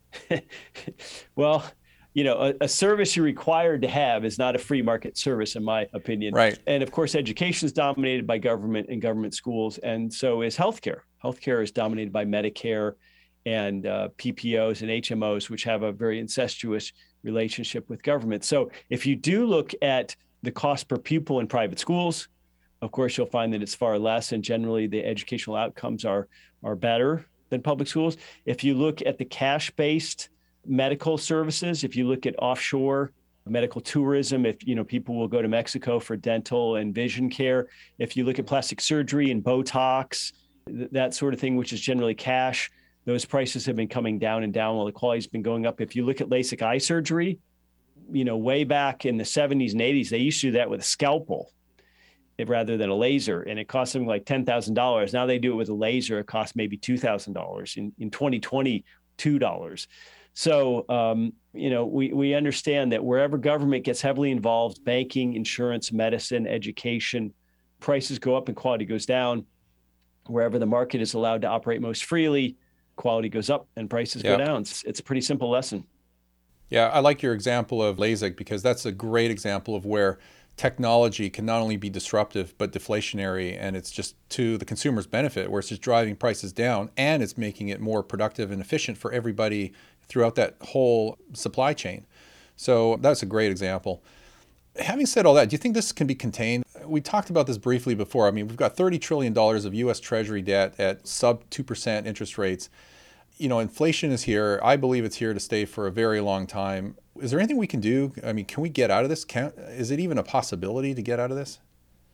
Well, you know, a, a service you're required to have is not a free market service, in my opinion. Right. And of course, education is dominated by government and government schools, and so is healthcare. Healthcare is dominated by Medicare and uh, P P Os and H M Os, which have a very incestuous relationship with government. So if you do look at the cost per pupil in private schools, of course, you'll find that it's far less, and generally the educational outcomes are are better than public schools. If you look at the cash-based medical services, if you look at offshore medical tourism, if, you know, people will go to Mexico for dental and vision care, if you look at plastic surgery and Botox, th- that sort of thing, which is generally cash, those prices have been coming down and down while the quality's been going up. If you look at LASIK eye surgery, you know, way back in the seventies and eighties, they used to do that with a scalpel rather than a laser, and it cost something like ten thousand dollars. Now they do it with a laser. It costs maybe two thousand dollars. In, in twenty twenty, two dollars. So, um, you know, we, we understand that wherever government gets heavily involved, banking, insurance, medicine, education, prices go up and quality goes down. Wherever the market is allowed to operate most freely, quality goes up and prices yeah. go down. It's, it's a pretty simple lesson. Yeah, I like your example of LASIK, because that's a great example of where technology can not only be disruptive, but deflationary, and it's just to the consumer's benefit, where it's just driving prices down and it's making it more productive and efficient for everybody throughout that whole supply chain. So that's a great example. Having said all that, do you think this can be contained? We talked about this briefly before. I mean, we've got thirty trillion dollars of U S Treasury debt at sub two percent interest rates. You know, inflation is here. I believe it's here to stay for a very long time. Is there anything we can do? I mean, can we get out of this? Can, is it even a possibility to get out of this?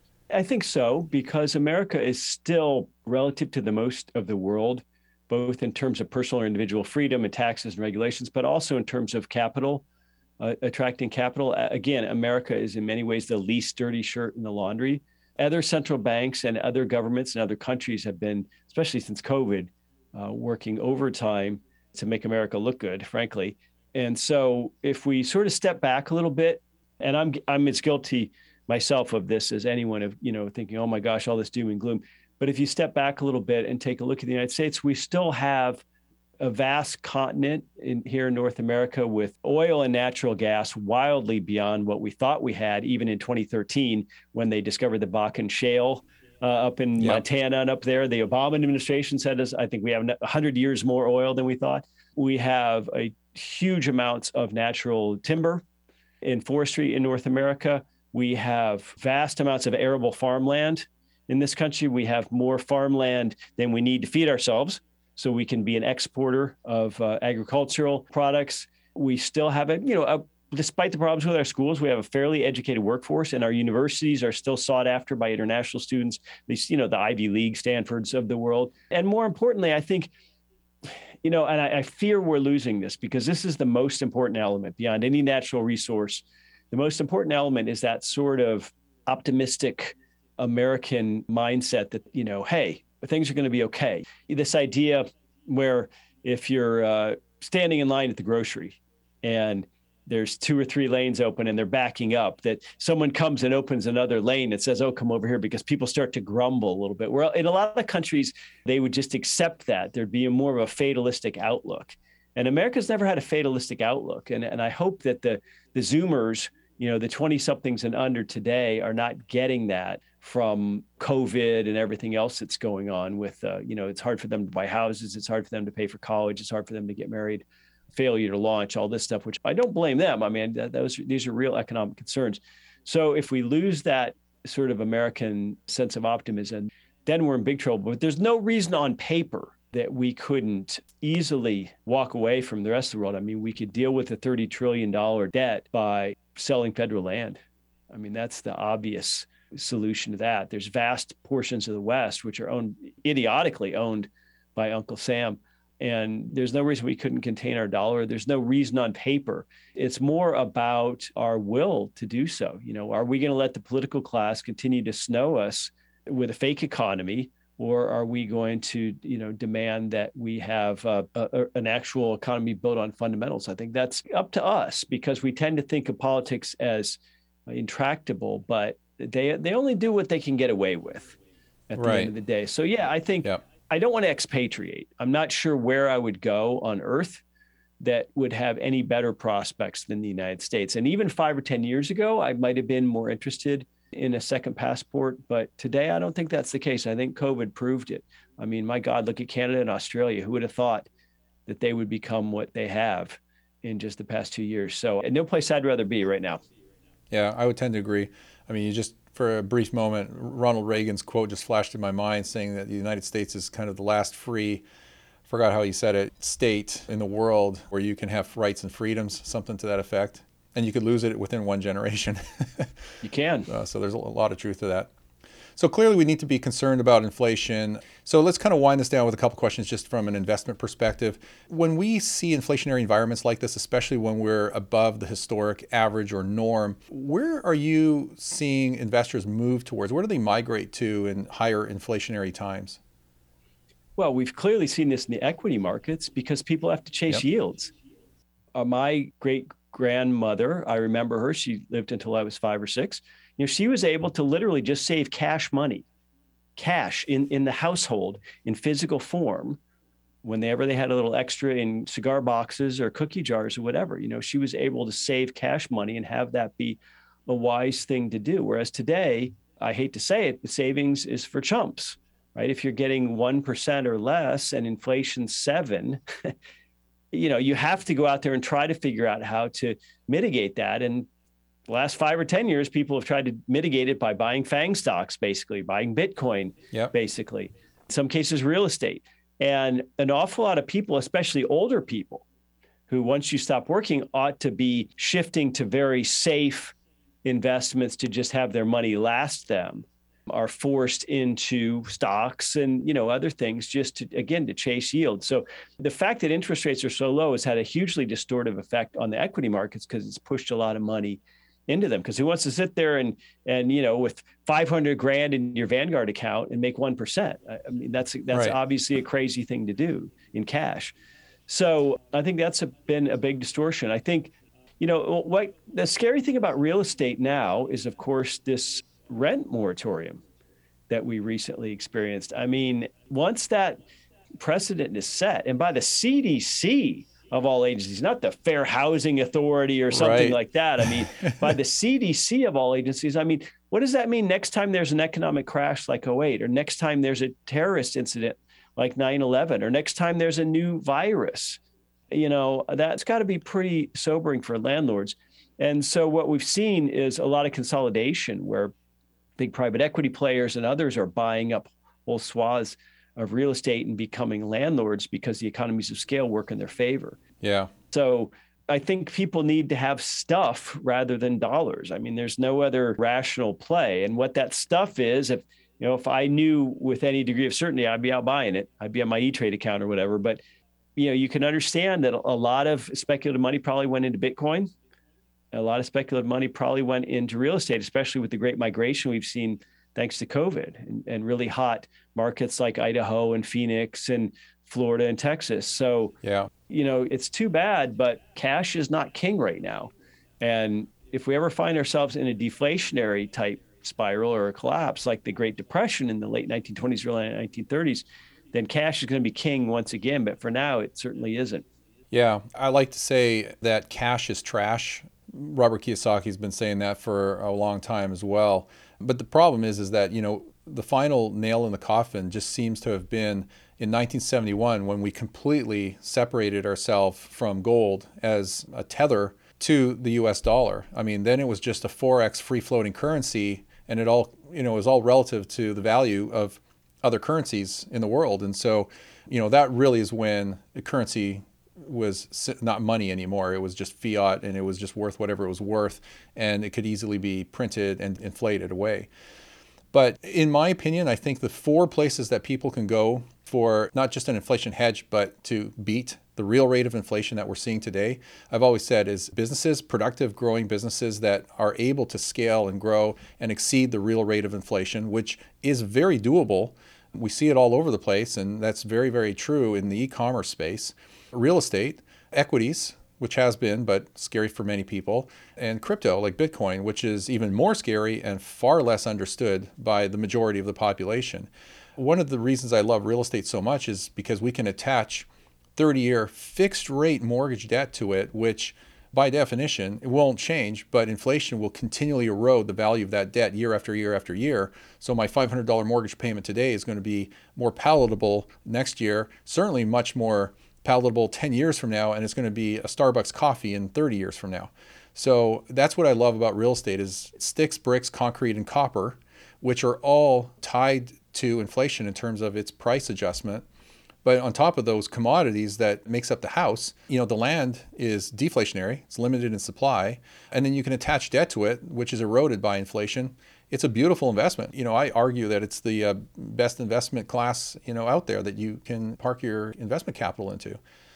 I think so, because America is still, relative to the most of the world, both in terms of personal or individual freedom and taxes and regulations, but also in terms of capital, uh, attracting capital. Again, America is in many ways the least dirty shirt in the laundry. Other central banks and other governments and other countries have been, especially since COVID, uh, working overtime to make America look good, frankly. And so if we sort of step back a little bit, and I'm I'm as guilty myself of this as anyone of, you know, thinking, oh my gosh, all this doom and gloom. But if you step back a little bit and take a look at the United States, we still have a vast continent in here in North America with oil and natural gas wildly beyond what we thought we had, even in twenty thirteen when they discovered the Bakken Shale uh, up in Yep. Montana and up there. The Obama administration said, us, I think we have one hundred years more oil than we thought. We have a huge amounts of natural timber in forestry in North America. We have vast amounts of arable farmland in this country. We have more farmland than we need to feed ourselves, so we can be an exporter of uh, agricultural products. We still have a, you know, a, despite the problems with our schools, we have a fairly educated workforce, and our universities are still sought after by international students, these, you know, the Ivy League Stanfords of the world. And more importantly, I think, you know, and I, I fear we're losing this, because this is the most important element beyond any natural resource. The most important element is that sort of optimistic American mindset that, you know, hey, things are going to be okay. This idea where if you're uh, standing in line at the grocery and there's two or three lanes open and they're backing up, that someone comes and opens another lane and says, oh, come over here, because people start to grumble a little bit. Well, in a lot of countries, they would just accept that. There'd be a more of a fatalistic outlook. And America's never had a fatalistic outlook. And, and I hope that the, the Zoomers, you know, the twenty-somethings and under today are not getting that from COVID and everything else that's going on with, uh, you know, it's hard for them to buy houses. It's hard for them to pay for college. It's hard for them to get married, failure to launch, all this stuff, which I don't blame them. I mean, that, those, these are real economic concerns. So if we lose that sort of American sense of optimism, then we're in big trouble. But there's no reason on paper that we couldn't easily walk away from the rest of the world. I mean, we could deal with a thirty trillion dollars debt by selling federal land. I mean, that's the obvious solution to that. There's vast portions of the West which are owned, idiotically owned by Uncle Sam. And there's no reason we couldn't contain our dollar. There's no reason on paper. It's more about our will to do so. You know, are we going to let the political class continue to snow us with a fake economy? Or are we going to, you know, demand that we have uh, a, an actual economy built on fundamentals? I think that's up to us, because we tend to think of politics as intractable, but they they only do what they can get away with at the Right. end of the day. So, yeah, I think Yep. I don't want to expatriate. I'm not sure where I would go on earth that would have any better prospects than the United States. And even five or ten years ago, I might have been more interested in a second passport. But today, I don't think that's the case. I think COVID proved it. I mean, my God, look at Canada and Australia. Who would have thought that they would become what they have in just the past two years? So, and no place I'd rather be right now. Yeah, I would tend to agree. I mean, you just, for a brief moment, Ronald Reagan's quote just flashed in my mind, saying that the United States is kind of the last free, forgot how he said it, state in the world where you can have rights and freedoms, something to that effect. And you could lose it within one generation. You can. Uh, so there's a lot of truth to that. So clearly we need to be concerned about inflation. So let's kind of wind this down with a couple questions just from an investment perspective. When we see inflationary environments like this, especially when we're above the historic average or norm, where are you seeing investors move towards? Where do they migrate to in higher inflationary times? Well, we've clearly seen this in the equity markets because people have to chase Yep. yields. Uh, my great grandmother, I remember her, she lived until I was five or six. You know, she was able to literally just save cash money, cash in, in the household in physical form. Whenever they had a little extra in cigar boxes or cookie jars or whatever, you know, she was able to save cash money and have that be a wise thing to do. Whereas today, I hate to say it, the savings is for chumps, right? If you're getting one percent or less and inflation's seven, you know, you have to go out there and try to figure out how to mitigate that. And the last five or ten years, people have tried to mitigate it by buying FANG stocks, basically, buying Bitcoin, Yep. basically, in some cases, real estate. And an awful lot of people, especially older people, who once you stop working ought to be shifting to very safe investments to just have their money last them, are forced into stocks and, you know, other things just to, again, to chase yield. So the fact that interest rates are so low has had a hugely distortive effect on the equity markets because it's pushed a lot of money into them. Because who wants to sit there and, and, you know, with five hundred grand in your Vanguard account and make one percent? I mean, that's, that's Right. obviously a crazy thing to do in cash. So I think that's a, been a big distortion. I think, you know, what the scary thing about real estate now is, of course, this rent moratorium that we recently experienced. I mean, once that precedent is set, and by the C D C of all agencies, not the Fair Housing Authority or something Right. like that. I mean, by the C D C of all agencies. I mean, what does that mean next time there's an economic crash like oh eight, or next time there's a terrorist incident like nine eleven, or next time there's a new virus? You know, that's got to be pretty sobering for landlords. And so what we've seen is a lot of consolidation where big private equity players and others are buying up whole swaths of real estate and becoming landlords because the economies of scale work in their favor. Yeah. So I think people need to have stuff rather than dollars. I mean, there's no other rational play. And what that stuff is, if you know, if I knew with any degree of certainty, I'd be out buying it. I'd be on my E-Trade account or whatever. But you know, you can understand that a lot of speculative money probably went into Bitcoin. A lot of speculative money probably went into real estate, especially with the great migration we've seen thanks to COVID and, and really hot markets like Idaho and Phoenix and Florida and Texas. So, Yeah. you know, it's too bad, but cash is not king right now. And if we ever find ourselves in a deflationary type spiral or a collapse like the Great Depression in the late nineteen twenties, early nineteen thirties, then cash is going to be king once again. But for now, it certainly isn't. Yeah. I like to say that cash is trash. Robert Kiyosaki's been saying that for a long time as well. But the problem is, is that, you know, the final nail in the coffin just seems to have been in nineteen seventy-one when we completely separated ourselves from gold as a tether to the U S dollar. I mean, then it was just a forex free floating currency, and it all, you know, it was all relative to the value of other currencies in the world. And so, you know, that really is when the currency was not money anymore. It was just fiat, and it was just worth whatever it was worth, and it could easily be printed and inflated away. But in my opinion, I think the four places that people can go for not just an inflation hedge, but to beat the real rate of inflation that we're seeing today, I've always said, is businesses, productive, growing businesses that are able to scale and grow and exceed the real rate of inflation, which is very doable. We see it all over the place, and that's very, very true in the e-commerce space. Real estate, equities, which has been, but scary for many people, and crypto like Bitcoin, which is even more scary and far less understood by the majority of the population. One of the reasons I love real estate so much is because we can attach thirty-year fixed rate mortgage debt to it, which by definition, it won't change, but inflation will continually erode the value of that debt year after year after year. So my five hundred dollars mortgage payment today is going to be more palatable next year, certainly much more palatable ten years from now, and it's going to be a Starbucks coffee in thirty years from now. So that's what I love about real estate is sticks, bricks, concrete, and copper, which are all tied to inflation in terms of its price adjustment. But on top of those commodities that makes up the house, you know, the land is deflationary, it's limited in supply, and then you can attach debt to it, which is eroded by inflation. It's a beautiful investment. You know, I argue that it's the uh, best investment class, you know, out there that you can park your investment capital into.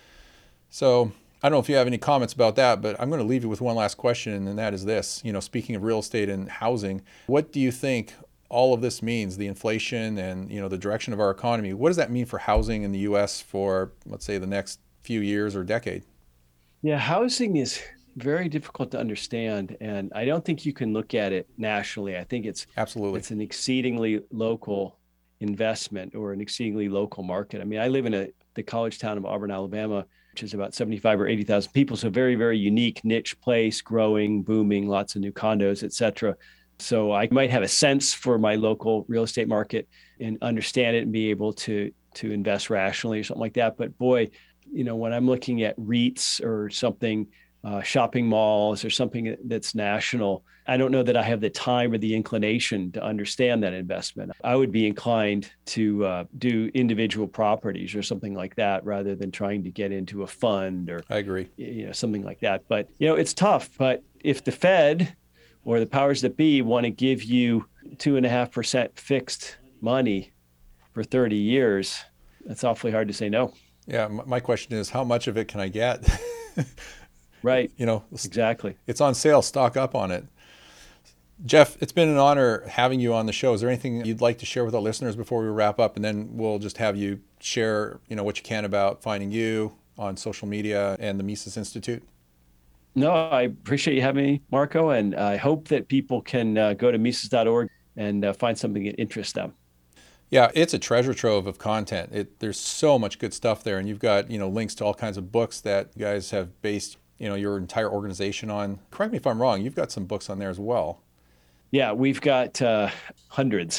So I don't know if you have any comments about that, but I'm going to leave you with one last question, and that is this. You know, speaking of real estate and housing, what do you think all of this means, the inflation and, you know, the direction of our economy? What does that mean for housing in the U S for, let's say, the next few years or decade? Yeah, housing is very difficult to understand, and I don't think you can look at it nationally. I think it's absolutely it's an exceedingly local investment or an exceedingly local market. I mean, I live in a the college town of Auburn, Alabama, which is about seventy-five or eighty thousand people. So very, very unique niche place, growing, booming, lots of new condos, et cetera. So I might have a sense for my local real estate market and understand it and be able to to invest rationally or something like that. But boy, you know, when I'm looking at REITs or something, uh, shopping malls or something that's national, I don't know that I have the time or the inclination to understand that investment. I would be inclined to uh, do individual properties or something like that rather than trying to get into a fund or I agree. You know, something like that. But, you know, it's tough. But if the Fed or the powers that be want to give you two and a half percent fixed money for thirty years, that's awfully hard to say no. Yeah. My question is, how much of it can I get? Right. You know, exactly. It's on sale. Stock up on it. Jeff, it's been an honor having you on the show. Is there anything you'd like to share with our listeners before we wrap up? And then we'll just have you share, you know, what you can about finding you on social media and the Mises Institute. No, I appreciate you having me, Marco, and I hope that people can uh, go to Mises dot org and uh, find something that interests them. Yeah, it's a treasure trove of content. It, there's so much good stuff there, and you've got, you know, links to all kinds of books that you guys have based, you know, your entire organization on. Correct me if I'm wrong. You've got some books on there as well. Yeah, we've got uh, hundreds.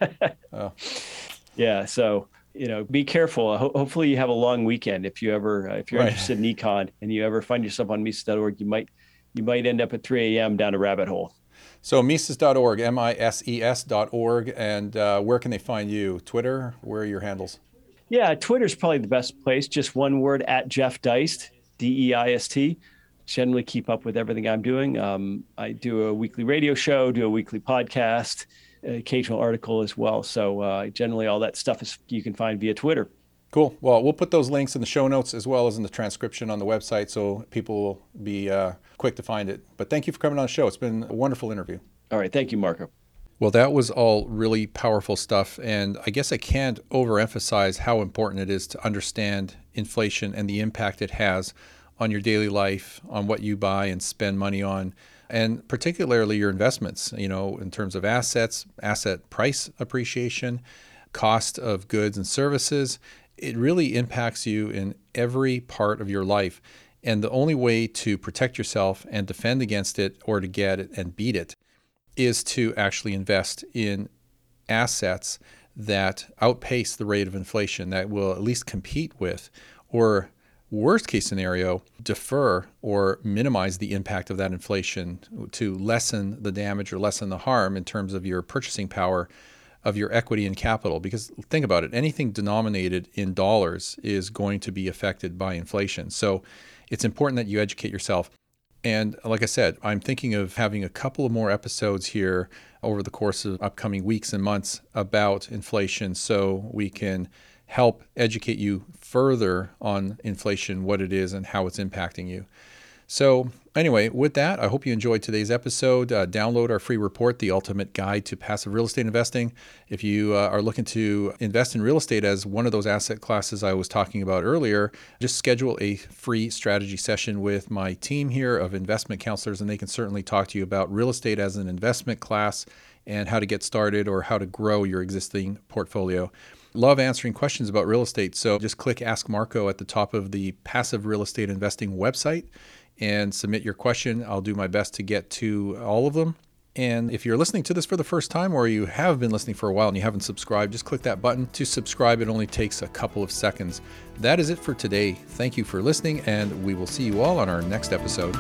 Oh. Yeah, so you know, be careful. Ho- hopefully, you have a long weekend. If you ever, uh, if you're Right. interested in econ and you ever find yourself on Mises dot org, you might, you might end up at three a.m. down a rabbit hole. So Mises dot org, M I S E S dot org, and uh, where can they find you? Twitter? Where are your handles? Yeah, Twitter's probably the best place. Just one word, at Jeff Deist, D E I S T. Generally keep up with everything I'm doing. Um, I do a weekly radio show, do a weekly podcast, an occasional article as well. So uh, generally all that stuff is you can find via Twitter. Cool. Well, we'll put those links in the show notes as well as in the transcription on the website, so people will be uh, quick to find it. But thank you for coming on the show. It's been a wonderful interview. All right. Thank you, Marco. Well, that was all really powerful stuff. And I guess I can't overemphasize how important it is to understand inflation and the impact it has on your daily life, on what you buy and spend money on, and particularly your investments, you know, in terms of assets, asset price appreciation, cost of goods and services. It really impacts you in every part of your life. And the only way to protect yourself and defend against it, or to get it and beat it, is to actually invest in assets that outpace the rate of inflation, that will at least compete with, or worst case scenario, defer or minimize the impact of that inflation to lessen the damage or lessen the harm in terms of your purchasing power of your equity and capital. Because think about it, anything denominated in dollars is going to be affected by inflation. So it's important that you educate yourself. And like I said, I'm thinking of having a couple of more episodes here over the course of upcoming weeks and months about inflation, so we can help educate you further on inflation, what it is and how it's impacting you. So anyway, with that, I hope you enjoyed today's episode. Uh, download our free report, The Ultimate Guide to Passive Real Estate Investing. If you uh, are looking to invest in real estate as one of those asset classes I was talking about earlier, just schedule a free strategy session with my team here of investment counselors, and they can certainly talk to you about real estate as an investment class and how to get started or how to grow your existing portfolio. Love answering questions about real estate, so just click Ask Marco at the top of the Passive Real Estate Investing website and submit your question. I'll do my best to get to all of them. And if you're listening to this for the first time, or you have been listening for a while and you haven't subscribed, just click that button to subscribe. It only takes a couple of seconds. That is it for today. Thank you for listening, and we will see you all on our next episode.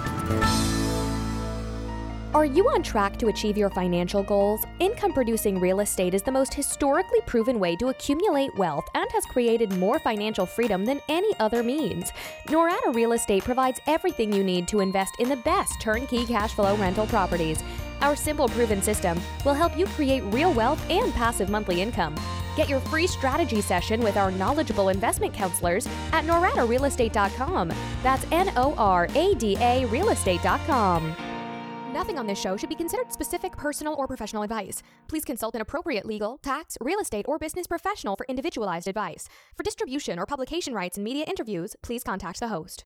Are you on track to achieve your financial goals? Income-producing real estate is the most historically proven way to accumulate wealth and has created more financial freedom than any other means. Norada Real Estate provides everything you need to invest in the best turnkey cash flow rental properties. Our simple, proven system will help you create real wealth and passive monthly income. Get your free strategy session with our knowledgeable investment counselors at norada real estate dot com. That's N O R A D A real estate dot com. Nothing on this show should be considered specific personal or professional advice. Please consult an appropriate legal, tax, real estate, or business professional for individualized advice. For distribution or publication rights and media interviews, please contact the host.